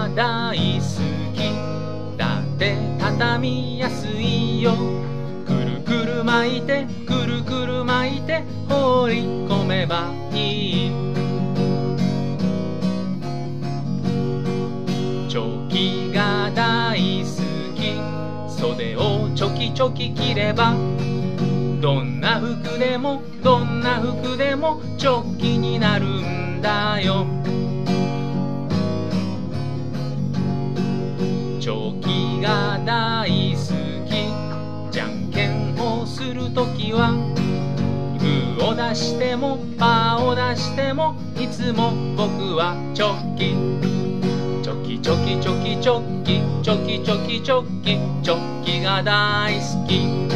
大好きだって畳みやすいよ。くるくる巻いてくるくる巻いて放り込めばいい。チョキが大好き、袖をチョキチョキ切ればどんな服でもどんな服でもチョキになるんだよ。チョキが大好き、じゃんけんをするときはグーを出してもパーを出してもいつも僕はチョキチョキチョキチョキチョキチョキチョキチョキチョキが大好き。